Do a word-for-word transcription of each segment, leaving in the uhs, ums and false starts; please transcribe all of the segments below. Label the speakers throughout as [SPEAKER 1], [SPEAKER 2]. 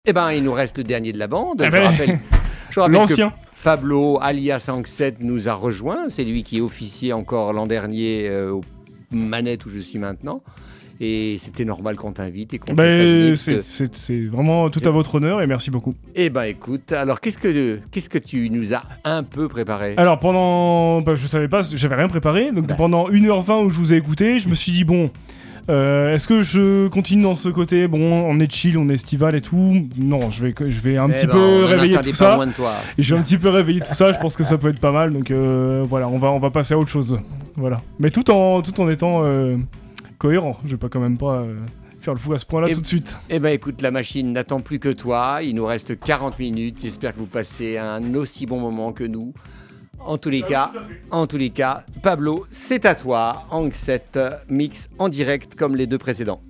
[SPEAKER 1] Eh ben, il nous reste le dernier de la bande.
[SPEAKER 2] Eh
[SPEAKER 1] je
[SPEAKER 2] ben,
[SPEAKER 1] rappelle, je rappelle
[SPEAKER 2] l'ancien.
[SPEAKER 1] que Pablo, alias Anxet, nous a rejoint. C'est lui qui officiait encore l'an dernier euh, aux manettes où je suis maintenant. Et c'était normal qu'on t'invite et qu'on te
[SPEAKER 2] Ben,
[SPEAKER 1] facilite.
[SPEAKER 2] c'est, c'est, c'est vraiment tout à votre honneur et merci beaucoup.
[SPEAKER 1] Eh ben, écoute, alors qu'est-ce que, qu'est-ce que tu nous as un peu préparé?
[SPEAKER 2] Alors pendant... Bah, je savais pas, j'avais rien préparé, donc
[SPEAKER 1] Bah.
[SPEAKER 2] pendant une heure vingt où je vous ai écouté, je me suis dit bon... Euh, est-ce que je continue dans ce côté, bon, on est chill, on est estival et tout? Non, je vais, je vais un
[SPEAKER 1] Eh
[SPEAKER 2] petit
[SPEAKER 1] ben,
[SPEAKER 2] peu
[SPEAKER 1] on en
[SPEAKER 2] réveiller
[SPEAKER 1] attendait
[SPEAKER 2] tout
[SPEAKER 1] pas
[SPEAKER 2] ça.
[SPEAKER 1] moins de toi.
[SPEAKER 2] Et je vais un petit peu réveiller tout ça, je pense que ça peut être pas mal, donc euh, voilà, on va, on va passer à autre chose. Voilà. Mais tout en, tout en étant euh, cohérent, je vais pas quand même pas euh, faire le fou à ce point-là
[SPEAKER 1] Et-
[SPEAKER 2] tout de suite.
[SPEAKER 1] Eh ben, écoute, la machine n'attend plus que toi. Il nous reste quarante minutes. J'espère que vous passez un aussi bon moment que nous. En tous les cas, en tous les cas, Pablo, c'est à toi. Anxet mix en direct comme les deux précédents.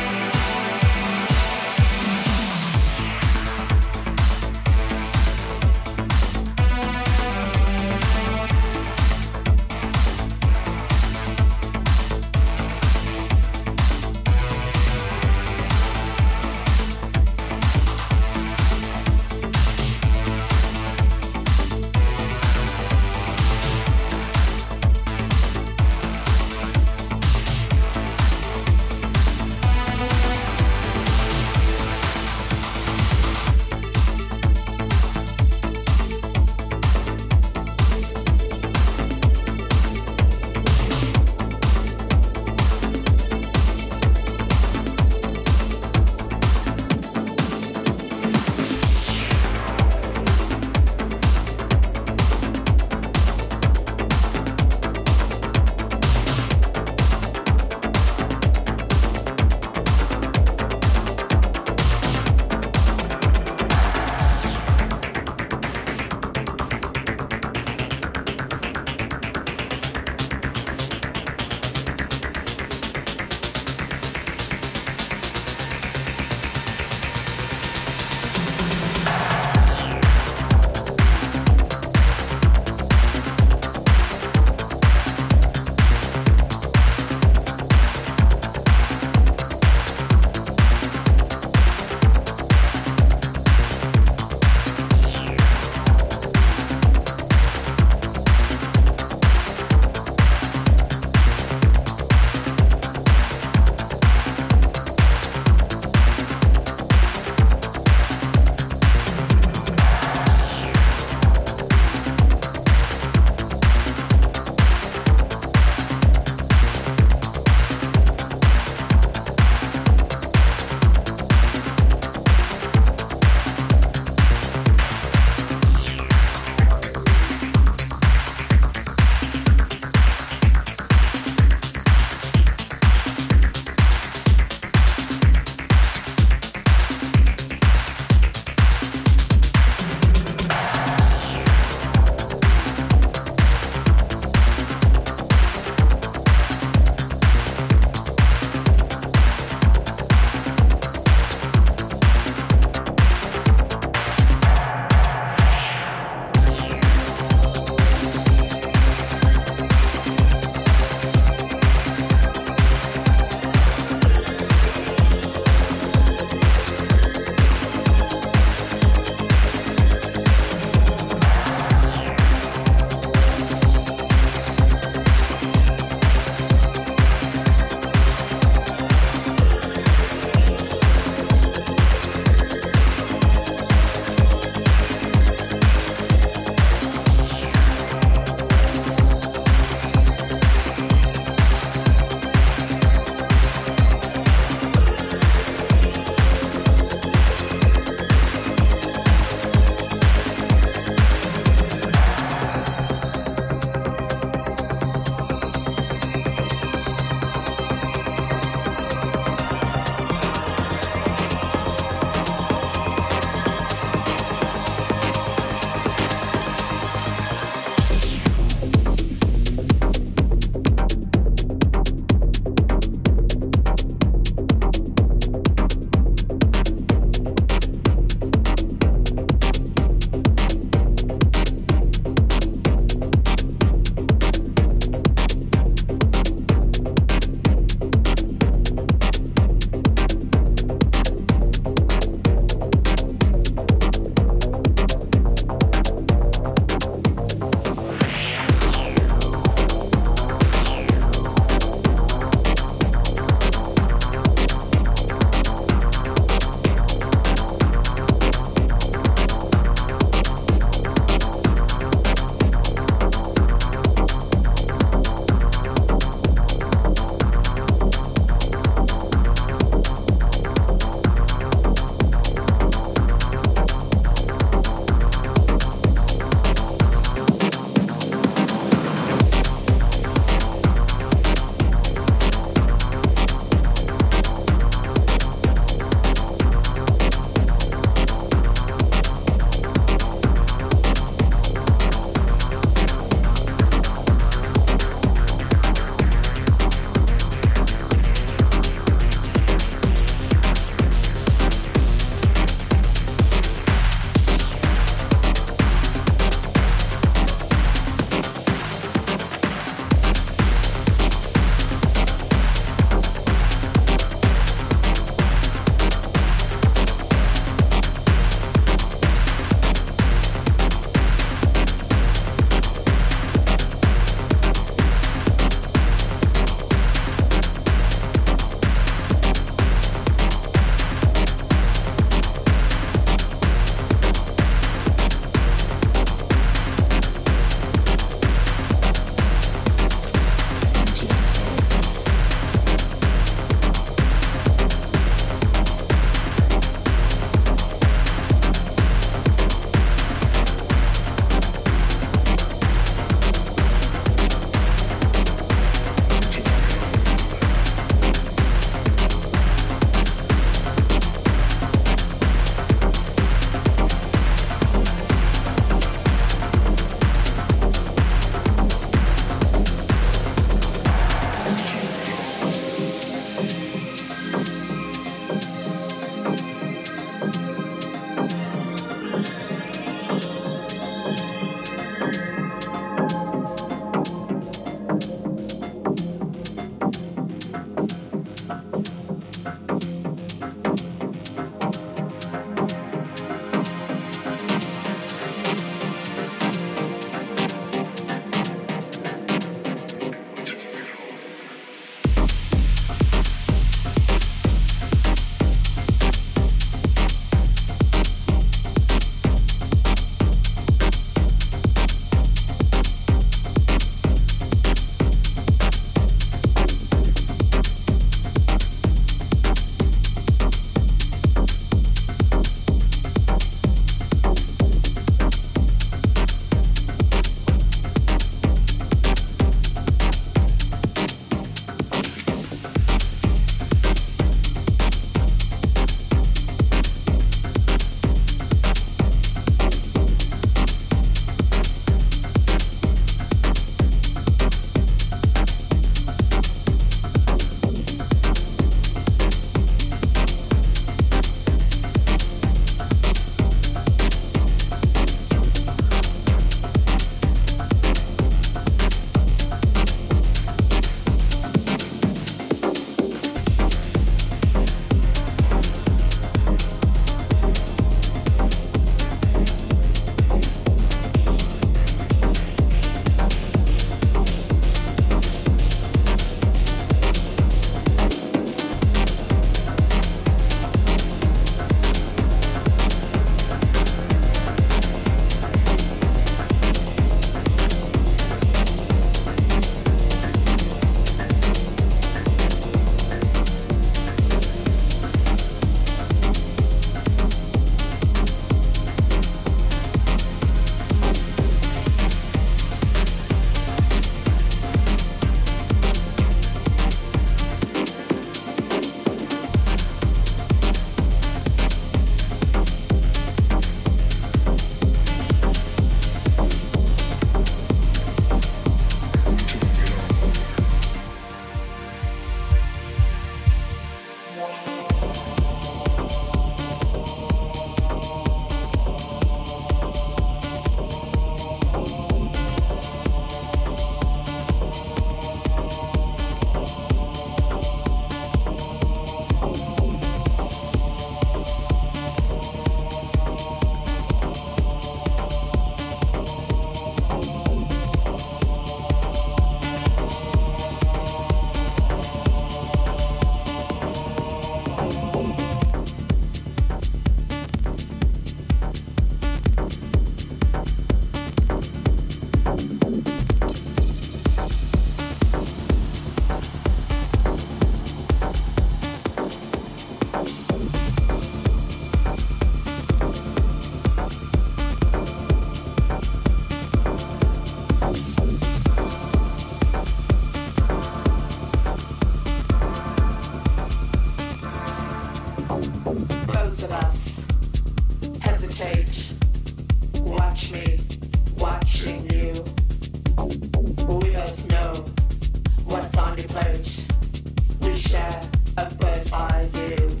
[SPEAKER 3] Both of us hesitate. Watch me, watching you. We both know what's on your plate. We share a bird's eye view.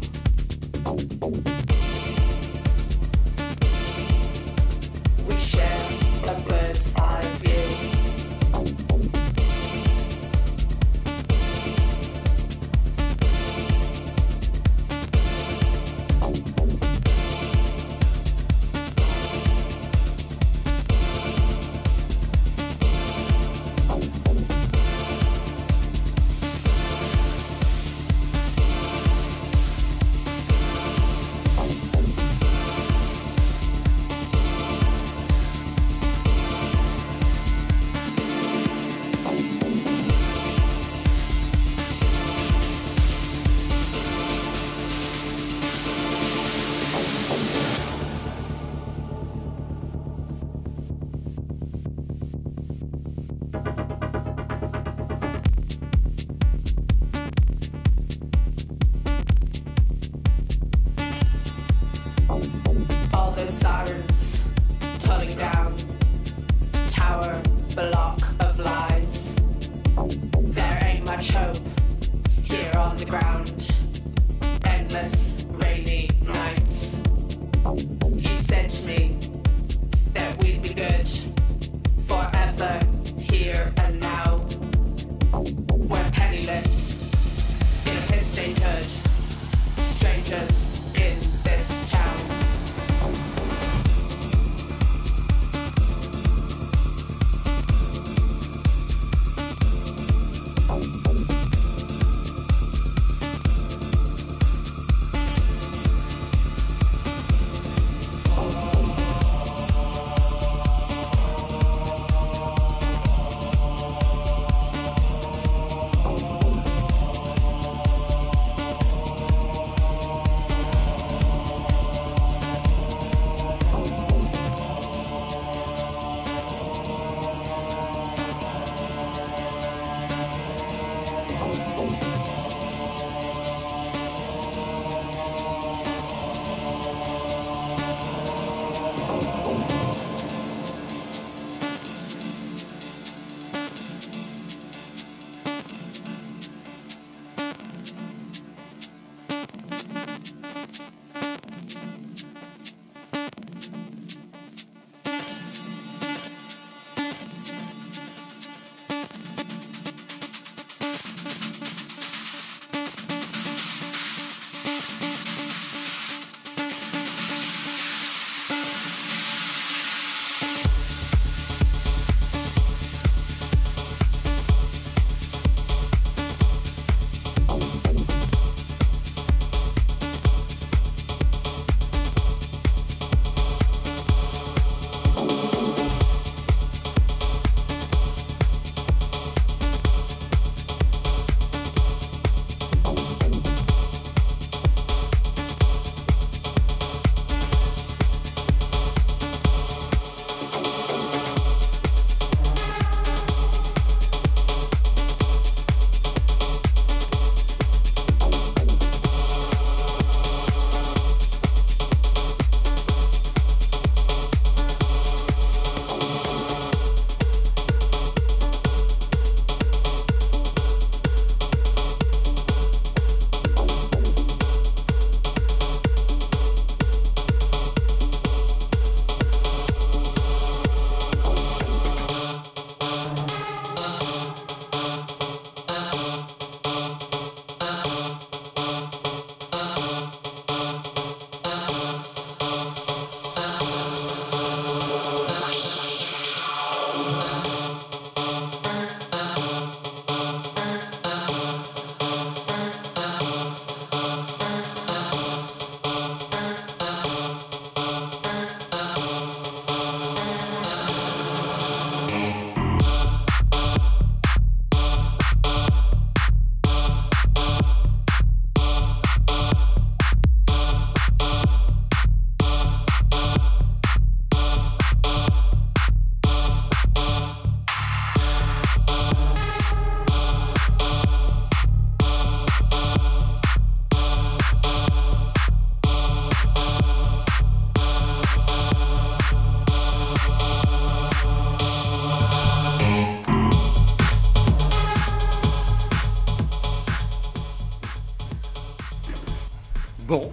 [SPEAKER 3] We share a bird's eye view. All those sirens pulling down, tower, block of lies. There ain't much hope here on the ground. Endless rainy nights. You said to me that we'd be good forever, here and now. We're penniless in his statehood, strangers in this town.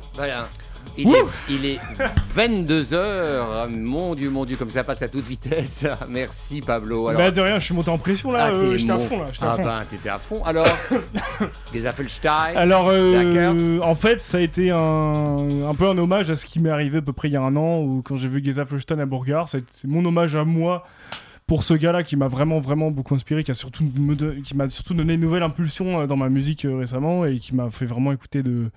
[SPEAKER 1] Voilà. Il est, il est vingt-deux heures. Mon Dieu, mon Dieu, comme ça passe à toute vitesse. Merci Pablo. Alors,
[SPEAKER 2] Bah de rien, je suis monté en pression là,
[SPEAKER 1] ah,
[SPEAKER 2] euh,
[SPEAKER 1] t'es
[SPEAKER 2] j'étais à
[SPEAKER 1] mon-
[SPEAKER 2] fond là, j'étais à
[SPEAKER 1] Ah
[SPEAKER 2] fond.
[SPEAKER 1] ben, t'étais à fond. Alors, les Appelstein.
[SPEAKER 2] Alors,
[SPEAKER 1] Hackers.
[SPEAKER 2] euh, en fait, ça a été un, un peu un hommage à ce qui m'est arrivé à peu près il y a un an, où quand j'ai vu Gesaffelstein à Bourgard, c'est, c'est mon hommage à moi pour ce gars-là qui m'a vraiment, vraiment beaucoup inspiré, qui, a surtout me de- qui m'a surtout donné une nouvelle impulsion euh, dans ma musique euh, récemment, et qui m'a fait vraiment écouter de,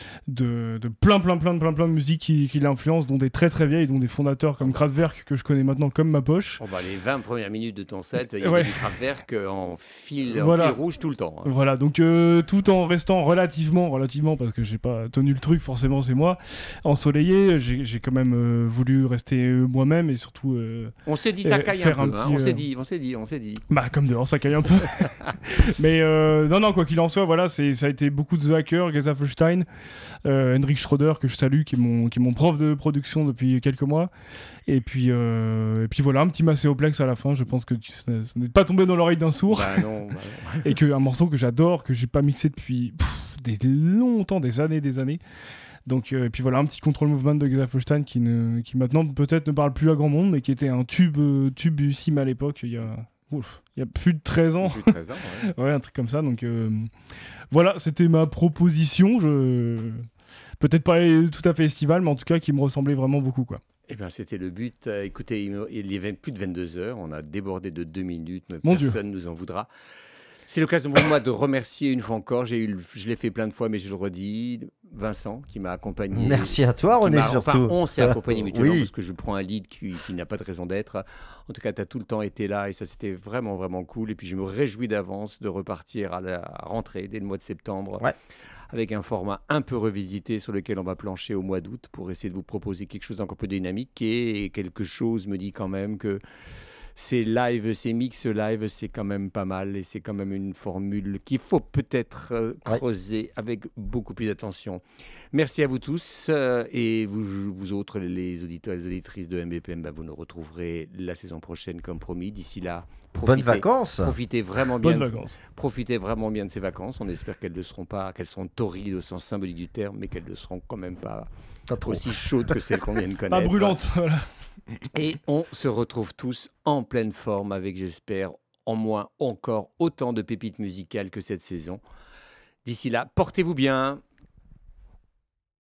[SPEAKER 2] de, de plein, plein, plein, plein, plein de musiques qui, qui l'influencent, dont des très, très vieilles, dont des fondateurs comme Kraftwerk, que je connais maintenant comme ma poche.
[SPEAKER 1] Oh bah, les vingt premières minutes de ton set, il y avait
[SPEAKER 2] Ouais.
[SPEAKER 1] du Kraftwerk en fil, en
[SPEAKER 2] Voilà.
[SPEAKER 1] fil rouge tout le temps. hein.
[SPEAKER 2] Voilà, donc euh, tout en restant relativement, relativement, parce que j'ai pas tenu le truc, forcément c'est moi, ensoleillé, j'ai, j'ai quand même euh, voulu rester euh, moi-même et surtout, euh,
[SPEAKER 1] On s'est dit ça
[SPEAKER 2] Euh,
[SPEAKER 1] caille un
[SPEAKER 2] faire
[SPEAKER 1] peu.
[SPEAKER 2] un
[SPEAKER 1] hein.
[SPEAKER 2] petit,
[SPEAKER 1] On s'est
[SPEAKER 2] euh,
[SPEAKER 1] dit, on s'est dit, on s'est dit.
[SPEAKER 2] bah comme dehors ça caille un peu. Mais euh, non, non, quoi qu'il en soit, voilà, c'est, ça a été beaucoup de The Hacker, Gesaffelstein, euh, Hendrik Schroeder, que je salue, qui est, mon, qui est mon prof de production depuis quelques mois. Et puis, euh, et puis voilà, un petit Macéoplex à la fin, je pense que tu, ça, ça n'est pas tombé dans l'oreille d'un sourd.
[SPEAKER 1] Bah non, bah non.
[SPEAKER 2] Et que un morceau que j'adore, que j'ai pas mixé depuis pff, des longtemps, des années, des années. Donc, euh, et puis voilà, un petit control movement de Gesaffelstein qui, ne, qui maintenant peut-être ne parle plus à grand monde, mais qui était un tube, euh, tube sim à l'époque, il y a, ouf, il y a plus de treize ans.
[SPEAKER 1] Plus de treize ans, ouais.
[SPEAKER 2] Ouais, un truc comme ça. Donc euh, voilà, c'était ma proposition. Je... Peut-être pas tout à fait estival, mais en tout cas qui me ressemblait vraiment beaucoup, quoi.
[SPEAKER 1] Eh bien, c'était le but. Euh, écoutez, il me- il y avait plus de vingt-deux heures. On a débordé de deux minutes, mais
[SPEAKER 2] Mon Dieu.
[SPEAKER 1] personne ne nous en voudra. C'est l'occasion pour moi de remercier une fois encore. J'ai eu, le- je l'ai fait plein de fois, mais je le redis. Vincent, qui m'a accompagné.
[SPEAKER 4] Merci à toi,
[SPEAKER 1] qui
[SPEAKER 4] René,
[SPEAKER 1] m'a-
[SPEAKER 4] surtout.
[SPEAKER 1] Enfin, on s'est accompagné mutuellement
[SPEAKER 4] Oui.
[SPEAKER 1] parce que je prends un lead qui, qui n'a pas de raison d'être. En tout cas, tu as tout le temps été là et ça, c'était vraiment, vraiment cool. Et puis, je me réjouis d'avance de repartir à la rentrée dès le mois de septembre.
[SPEAKER 4] Ouais.
[SPEAKER 1] Avec un format un peu revisité sur lequel on va plancher au mois d'août pour essayer de vous proposer quelque chose d'encore plus dynamique. Et quelque chose me dit quand même que ces live, ces mix live, c'est quand même pas mal et c'est quand même une formule qu'il faut peut-être euh,
[SPEAKER 4] Ouais.
[SPEAKER 1] creuser avec beaucoup plus d'attention. Merci à vous tous euh, et vous, vous autres, les auditeurs et les auditrices de M B P M, bah, vous nous retrouverez la saison prochaine comme promis. D'ici là,
[SPEAKER 4] Bonnes
[SPEAKER 1] profitez,
[SPEAKER 4] vacances.
[SPEAKER 1] profitez vraiment bien.
[SPEAKER 2] Bonnes
[SPEAKER 1] de-
[SPEAKER 2] vacances.
[SPEAKER 1] Profitez vraiment bien de ces vacances. On espère qu'elles ne seront pas, qu'elles seront torrides au sens symbolique du terme, mais qu'elles ne seront quand même pas
[SPEAKER 4] Pas trop.
[SPEAKER 1] aussi chaudes que celles qu'on vient de connaître.
[SPEAKER 2] Pas brûlante, voilà.
[SPEAKER 1] Et on se retrouve tous en pleine forme avec, j'espère, en moins encore autant de pépites musicales que cette saison. D'ici là, portez-vous bien.